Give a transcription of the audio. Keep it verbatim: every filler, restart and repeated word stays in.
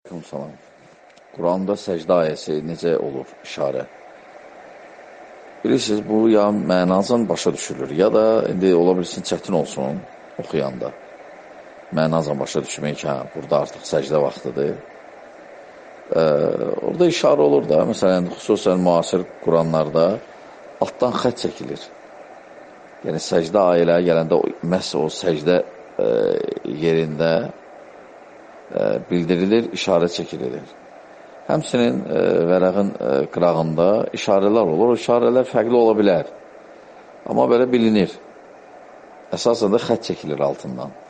Salam. Quranda səcdə ayəsi necə olur işarə? Bilirsiniz, bu ya mənacan başa düşülür, ya da indi ola bilsin çətin olsun oxuyanda. Mənacan başa düşmək ki, hə, burada artıq səcdə vaxtıdır. Ee, orada işarə olur da, məsələn, xüsusən müasir Quranlarda altdan xət çəkilir. Yəni, səcdə ayələri gələndə məhz o səcdə e, yerində e, bildirilir, işarə çəkililir. Həmçinin e, vərəqin e, qırağında işarələr olur. O işarələr fərqli ola bilər. Amma belə bilinir. Əsasən də xət çəkilir altından.